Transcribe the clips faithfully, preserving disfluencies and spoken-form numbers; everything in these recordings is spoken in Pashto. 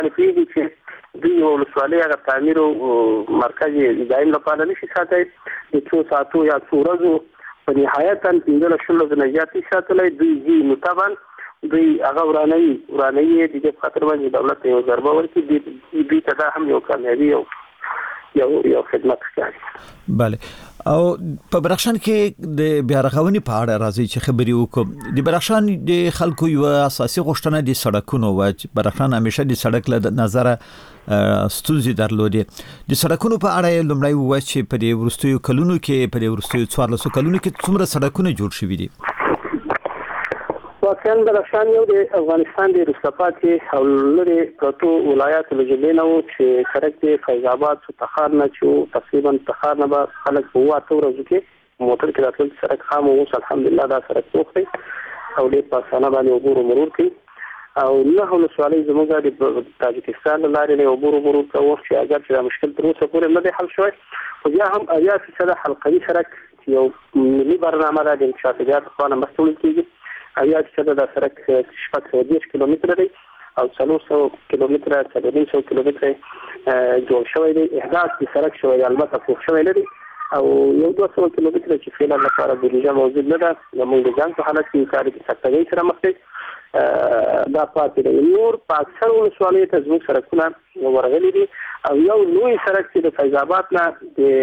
پیږي چې دوی ولسوالۍ هغه تعمیر او مرکز دایم لپاره نشي ساتي د څو ساعتو یا څو ورځو په نهایت پنځه لسو نه زیاتې ساتلای دوی دي متابن دوی هغه ورانه ورانه دي د خاطر باندې دولت یو ضربه ورکړي دي ته دا هم یو کامیابی او یو یو خدمت کوي. بله او په بدخشان کې د بیا رغونې په اړه راځي چې خبري وکړو. د بدخشان د خلکو یو اساسي غوښتنه د سړکونو و چې بدخشان همیشه د سړک له نظر ستونزې درلودې. د سړکونو په اړه لومړی و چې په دې ورستیو کلونو کې په دې ورستیو څوارلسو کلونو کې څومره سړکونه جوړ شوي دي؟ واقعا بدخشان یو د افغانستان د رسپاتې او لري پروتو ولایت له جبهې نه و چې سړک د فیض آباد څخه تخار نه چې تقریبا تخار نه به خلک په واته ورځو کې موټر کې راتلل سړک خام او الحمدلله دا سړک پوخ دی او د پاسانه باندې عبور مرور کوي او نه ولسوالۍ زموږ د تاجکستان لارې نه عبور مرور کوي چې اگر چې مشکل تر اوسه پورې نه دی حل شوی خو بیا هم اویا فیصد حلقوي سړک یو ملي برنامه ده د انشاءات خانه مسؤل کیږي اویا فیصد د سړک شپږ دېرش کیلومتره دی او څلور سوه کیلومتره څلور نیم سوه کیلومتره جوړ شوی دی. احداث د سړک شوی البته پوخ شوی لري او یو دوه سوه کیلومتره چې فعلا لپاره بودیجه موجود نه ده زموږ د ځان په حالت کې کار کې سختۍ سره مخ دي دا پاتې دی. نور په اکثر ولسوالیو ته زموږ سړکونه ورغلي دي او یو لوی سړک چې د فیض آباد نه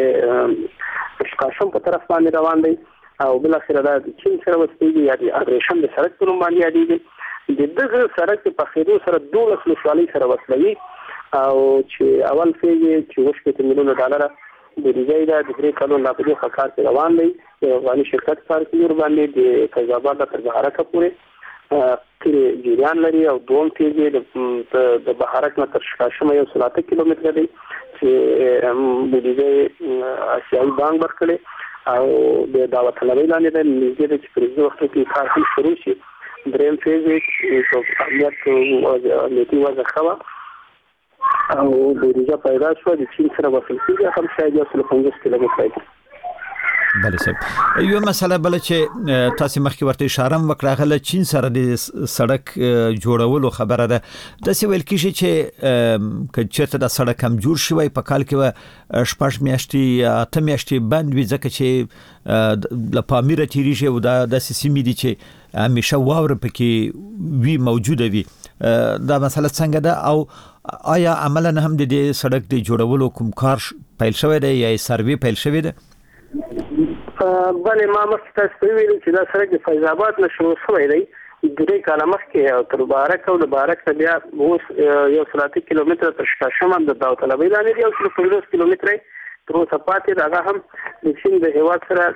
د شکاشم په طرف باندې روان دی او بل اخر دا چین سره وسیږي یا د اګریشن د سړک په نوم باندې یادېږي. د دغه سړک په خېدو سره دولس ولسوالۍ سره وصلوي او چې اول فیږي چې وشکې میلیونه ډالر د ریځي دا د درې کلونو لا په دې کار کې روان دی. یو افغاني شرکت کار کوي ور باندې د فیض آباد تر بهارک پورې کې جریان لري او دوم فیږي د بهارک نه تر شکاشم یو سلاته کیلومتر دی چې بودیجه آسیایي بانک ورکړي او د دعوت طلبۍ لاندې د نږدې د پرېږدي وخت کې کار هم شروع شي. دریم فیز په امنیت او امنیتي وضع ښه او بودیجه پیدا شوه د چین سره وصل کېږي هم شاید یو سل پنځوس کیلومتره دی. بله صاحب یو مسله بل چې تاسو مخکې ورته اشاره وکړه غل چین سره د سړک جوړولو خبره ده د څه ویل کیږي چې کچته د سړک هم جوړ شوی په کال کې شپږ میاشتې اته میاشتې بند وي ځکه چې د پامیر تیریږي او د سیمې دي چې همیشه واوره پکې وی موجوده وي. دا مسله څنګه ده او آیا عملاً هم د دې سړک د جوړولو کوم کار پیل شوی دی یا سروې پیل شوی دی؟ بله ما مخکې تاسو ته ویلي چې دا سړک د فیض آباد نه شروع شوی دی درې کاله مخکې او تر بهارک او د بهارک نه بیا اوس یو سل اته کیلومتره تر شکاشم د دعوت طلبۍ لاندې دی او سل پنځوس کیلومتره تر اوسه پاتې هغه هم د چین د هیواد سره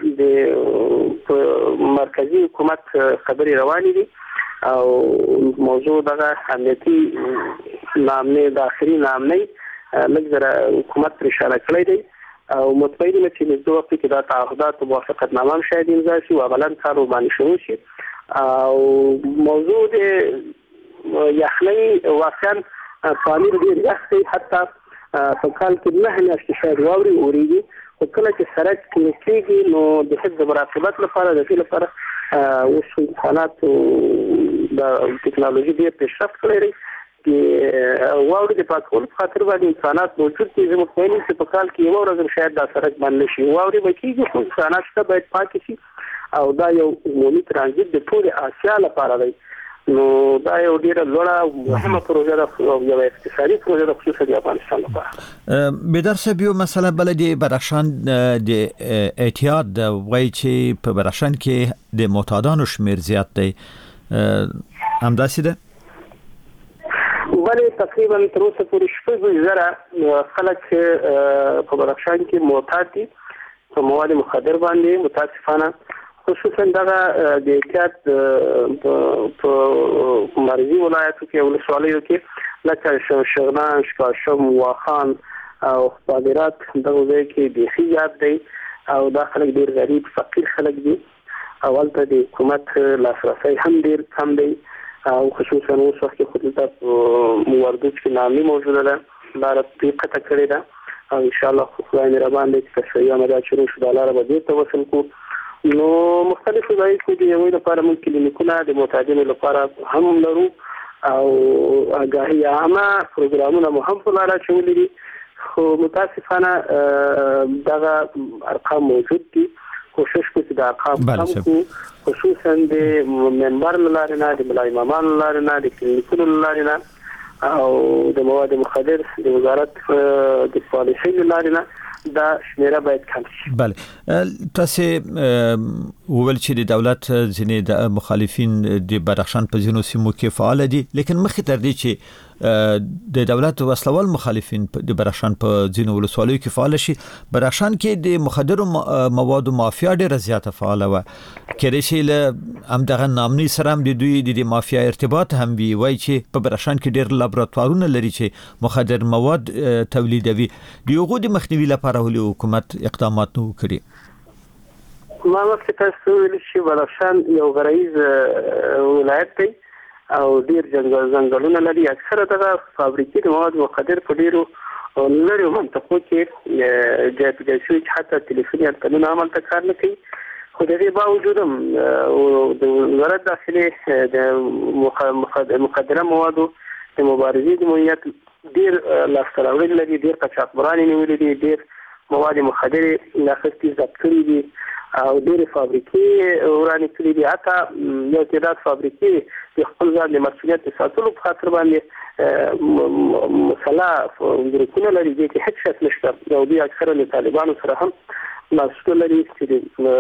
د مرکزي حکومت خبرې روانې دي او موضوع دغه امنیتي نامې د آخري نامې لږ ذره حکومت پر اشاره کړی دی او مطمئن یم چې د وخت کې دا تعهدات او موافقتنامه هم شاید امضا شي او عملاً کار باندې شروع شي. او موضوع د یخنۍ واقعا پامیر ډېر یخ دی حتی په کال کې نه میاشتې شاید واوري اورېږي خو کله چې سړک کېږي نو د حفظ مراقبت لپاره د دې لپاره اوس امکانات د ټکنالوژي ډېر پیشرفت کړی دی چې واوري د پاکولو په خاطر باندې امکانات موجود دي. زه مطمئن یم چې په کال کې یو ورځ شاید دا سړک بند نشي واوري به کېږي خو امکانات شته باید پاک شي او دا یو عمومي ترانزیت د ټولې آسیا لپاره دی نو دا یو ډیره لوړه مهمه پروژه ده او یو اقتصادي پروژه ده خصوصا د افغانستان لپاره. بدر صاحب یو مسله بل دی بدخشان د اعتیاد وایي چې په بدخشان کې د معتادانو شمیر زیات دی همداسې ده؟ بله تقریبا تر اوسه پورې شپږ زره خلک په بدخشان کې معتاد دي په مواد مخدر باندې متاسفانه خصوصا دغه د اعتیاد په مرزي ولایتو کې ولسوالیو کې لکه شغنان شکاشم واخان او خپادرات دغه ځای کې بیخي زیات دی او دا خلک ډېر غریب فقیر خلک دي اول ته د حکومت لاسرسی هم ډېر کم دی او خصوصا اوس وخت کې خود ته موردوج کې نامې موجوده ده لاره پرې قطع کړې ده او انشاءالله خدای مهربان دی چې کشفي عملیات شروع شو دا لاره به دې ته وصل کړو نو مختلفو ځایو کې د یوې لپاره موږ کلینیکونه د معتادینو لپاره هم لرو او آگاهي عامه پروګرامونه مو هم په لاره چولې دي خو متاسفانه دغه ارقام موجود دي کوشش کوي چې د ارقام کم کو خصوصا د منبر لاره نه د ملای امامان لاره نه د کلینیکونو لاره نه او د مواد مخدر د وزارت د پالیسۍ لاره نه دا شمیره باید کم شي. بله تاسو وویل چې د دولت ځینې د مخالفین د بدخشان په ځینو سیمو کې فعال دي لیکن مخکې تر دې چې د دولت وسلوال مخالفین د بدخشان په ځینو ولسوالیو کې فعال شي بدخشان کې د مخدر موادو مافیا ډیره زیاته فعال و کېدای شي له هم دغه نامني سره هم د دوی د مافیا ارتباط هم وي وای چې په بدخشان کې ډیر لابراتوارونه لري چې مخدر مواد تولیدوي دیغه د مخنیوي لپاره ولې حکومت اقدامات نه وکړي. ما مخکې تاسو ویل چې بدخشان یو غرایز ولایت دی او ډیر جنگل ځنګلونه لري اکثره دغه فابریکې د مواد مخدر په ډیرو لري منطقو کې جای په جای شوي چې حتی تلیفوني ارقامونه عمل ته کار نه کوي خو د دې باوجود هم د وزارت داخلي د مخدره موادو د مبارزې د مهمیت ډیر لاسته راوړل لري ډیر قاچاقبران نیولي دي ډیر مواد مخدر لاخستي ضبط کړي دي او ډېر فابریکې ورانې کړې دي حتی یو تعداد فابریکې د خپل ځان د مسؤلیت ساتلو په خاطر باندې مسله ګروپونه لري چې هیڅ شک نشته او دوی اکثره له طالبانو سره هم لاسته لري چې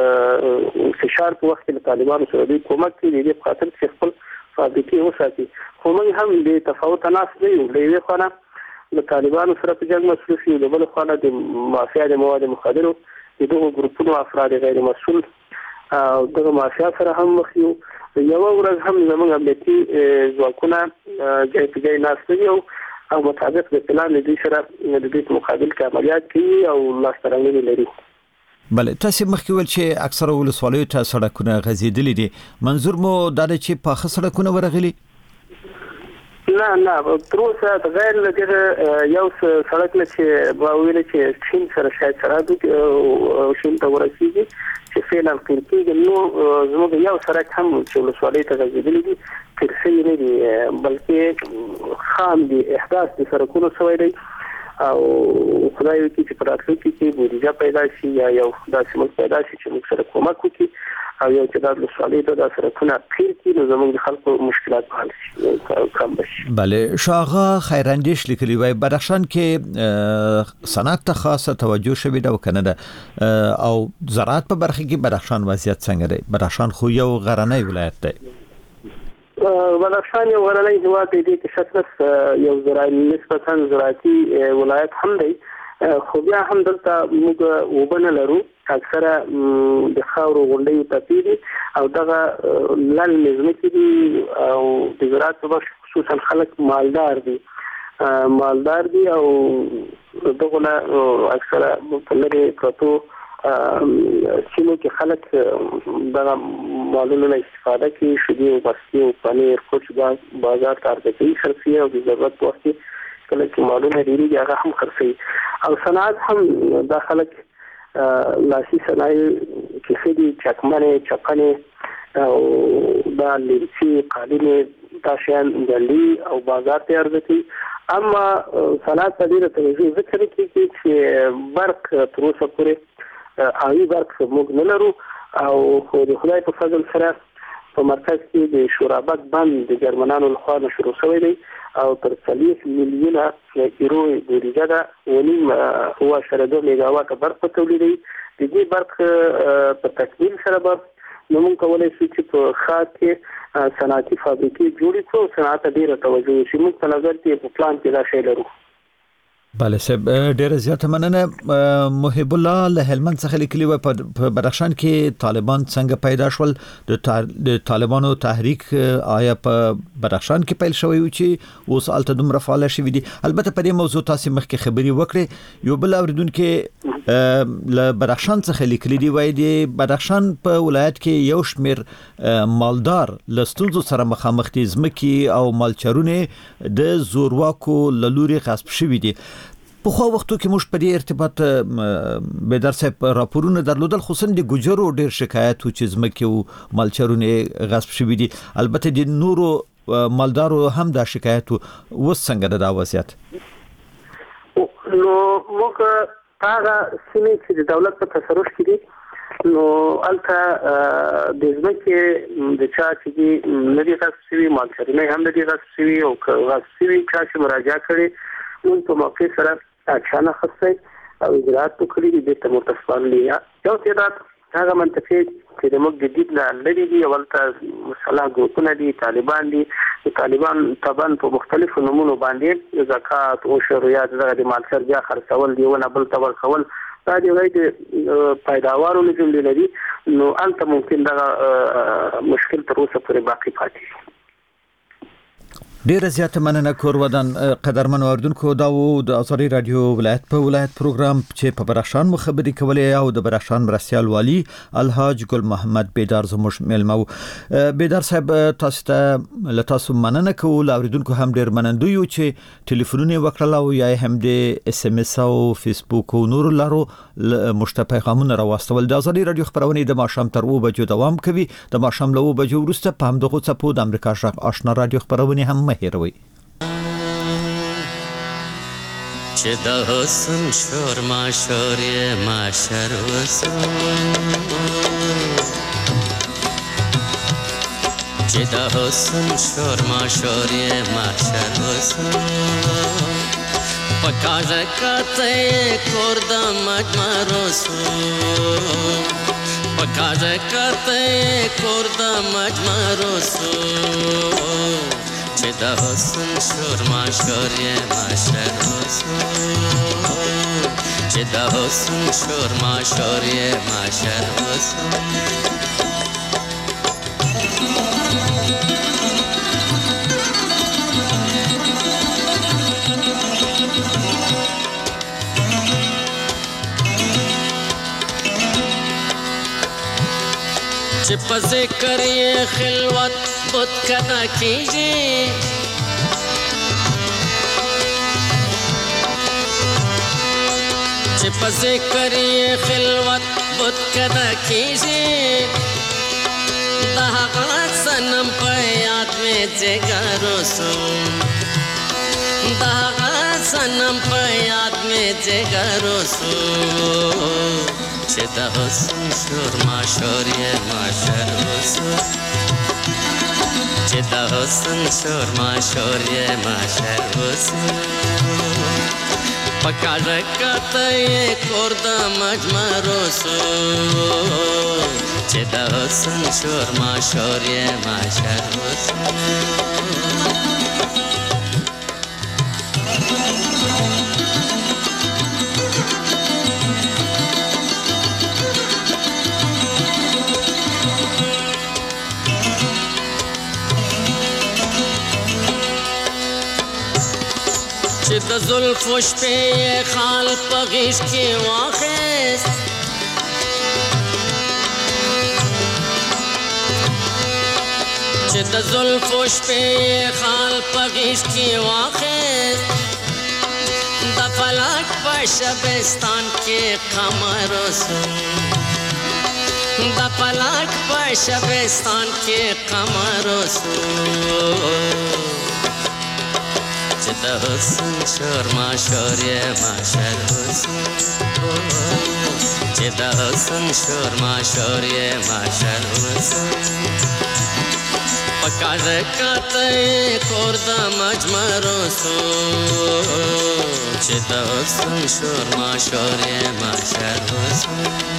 د فشار په وخت کې له طالبانو سره دوی کومک کوي د خاطر چې خپل فابریکې وساتي خو موږ هم د تفاوت ناس نه یو له یوه خوا له طالبانو سره په جنګ مصروف یو له بل خوا د مافیا د مواد مخدرو دغه ګروپونو افراد غیر مسؤل او دغه مافیا سره هم مخ یو یو ورځ هم زموږ امنیتي ځواکونه جای په جای ناست دي او مطابق د پلان د دې سره د دې مقابل کې عملیات کوي او لاسته راوړنې لري. بله تاسو مخکې ویل چې اکثره ولسوالیو ته سړکونه غځېدلي دي منظور مو دا دی چې پاخه سړکونه ورغلي؟ نه نه تر اوسه غیر لږه یو سړک نه چې با ویل چې چین سره شاید سره د شین ته ورسیږي چې فعلا کېږي نو زموږ یو سړک هم چې ولسوالۍ ته غځېدلی دي ترڅې نه دي بلکې خام دي احداث د سړکونو شوی دی او خدای وکړي چې په راتلونکي کې بودیجه پیدا شي یا یو داسې ملک پیدا شي چې موږ سره کومک وکړي او یو چې د ولسوالۍ ته د سړکونه خیر کړي نو زموږ د خلکو مشکلات حل شي کم بشي. بله شاغه خیراندیش لیکلی وای بدخشان کې صنعت ته خاصه توجه شوی دا وکنه ده او زراعت په برخه کې بدخشان وضعیت څنګه دی؟ بدخشان خو یو غرنی ولایت دی. بدخشان یو غرنی هیواد دی چې شتلس یو زراعي نسبتا زراعتي ولایت هم دی خو بیا هم دلته موږ وبنه لرو اکثره د خاورو غونډې ټاپې دي او دغه لل نظمتي دي او د زراعت په برخه خصوصا خلک مالدار دي مالدار دي او دغه اکثره په لري پروتو سیمو کې خلک دغه مالونو نه استفاده کوي شدي او بستی او پنیر کوچ بازار ته ارزي خرڅي او د ضرورت وخت کله چې مالونه ډیری هغه هم خرڅي او صنعت هم داخله لاسي صنایع کې خدي چکمنه چپنه او دا لري قالینه تاشان دلی او بازار ته ارزي اما صنعت په دې توجه ذکر کوي چې برق تر اوسه پورې آی برق موږ نه لرو او خو د خدای په فضل سره په مرکز کې د شورابک بند د جرمنانو لخوا شروع شوی دی او تر څلوېښت میلیونه یورو بودیجه ده ونیم هو شرده میگاواټ برق تولیدوي د دې برق په تکمیل سره به موږ کولای شو چې په ښار کې صنعتي فابریکې جوړې کړو صنعت ته ډېره توجه وشي موږ په نظر کې په پلان کې دا شی لرو. بله صاحب ډیره زیاته مننه. محب الله له هلمند څخه لیکلی و په بدخشان کې طالبان څنګه پیدا شول د طالبانو تحریک آیا په بدخشان کې پیل شوی و چې اوس الته دومره فعال شوی دي؟ البته په دې موضوع تاسو مخکې خبري وکړې یو بل اوریدونکو له بدخشان څخه لیکلی دی وای دی بدخشان په ولایت کې یو شمیر مالدار لستونزو سره مخامخ دي ځمکې او مالچرونه د زورواکو لوري غصب شوی دي. په خو وختو کې موږ په دې ارتباط به درسه راپورونه درلودل خصوصا د ګجرو ډیر شکایت و چې ځمکې او مالچرونه غصب شوی دي. البته د نورو مالدارو هم دا شکایت وس څنګه د دا وضعیت نو موږ هغه سیمې چې د دولت په تصرف کې دي نو الته د ځمکې د چا چې دي ندي غصبي مالچرنه هم ندي غصبي او غصبي چا چې مراجعه کړي نو په موقع سره اچانه خصي او اجرات وکړي د تمتصفان لیا یو تعداد هغه منطقي چې د موږ د دې نه لري دي ولته مسله ګوتونه دي طالبان دي طالبان طبعا په مختلفو نمونو باندې زکات او شریعت د مالچر بیا خرڅول دی ونه بل تور خول دا دی غي د پیداوارو لږ لري نو انت ممکن دا مشکل تر اوسه پورې باقی پاتې ډیر زیاته مننه کور ودان قدرمن اوردونکو دا و د ازری رادیو ولایت په ولایت پروګرام چې په براشان مخبري کولې او د براشان مرسیال والی الحاج ګل محمد بیدار زموږ ملمو بیدار صاحب تاسو ته لتاسو مننه کول اوردونکو هم ډیر منندو یو چې ټلیفونونه وکړل او یا هم د اس ام اس او فیسبوک او نور لارو مشته پیغامونه راوستل د ازری رادیو خبرونه د ماشام تر و بجو دوام کوي د ماشام له و بجو وروسته په هم دغه څپو د امریکا شرق آشنا رادیو خبرونه هم هیروي چې د حسن شور ما شور یې ما شر وسو چې د حسن شور ما شور یې ما شر وسو پکاژه کته کور د مجمع رسو پکاژه کته کور د مجمع رسو چې د حسن شور ما شور یې ما شر وسو چې د حسن شور ما شور یې ما شر وسو چې په ذکر یې خلوت بت کنا کیږي چې په ذکر یې خلوت بت کنا کیږي د هغه صنم په یاد مې جګر وسو د هغه صنم په یاد مې جګر وسو چې د حسن شور ما شور یې ما شر وسو چې د حسن شور ما شور یې ما شر وسو پکاژه کته یې کور د مجمع رسو چې د حسن شور ما شور یې ما شر وسو چې د زلفو شپې خال په غیږ کې واخیست چې د زلفو شپې خال په غیږ کې واخیست د فلک په شبستان کې قمر وسو د فلک په شبستان کې قمر وسو چې د حسن شور ما شور یې ما شر وسو چې د حسن شور ما شور یې ما شر وسو پکاژه کته کور د مجمع رسو چې د حسن شور ما شور یې ما شر وسو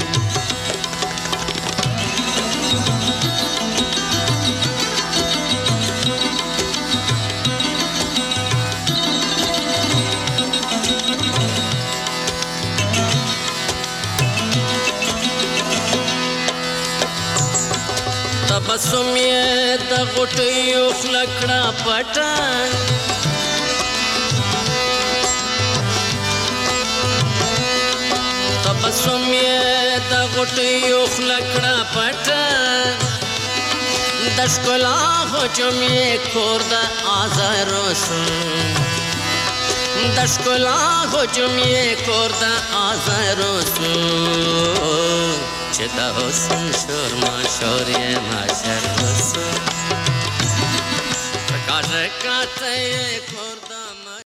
تبسم یې د غټیو خلکړه پټه تبسم یې د غټیو خلکړه پټه د ښکلا هجوم یې کور د آزار وسو د ښکلا هجوم یې کور د آزار وسو چې د حسن شور ما شور یې ما شر وسو हरकत को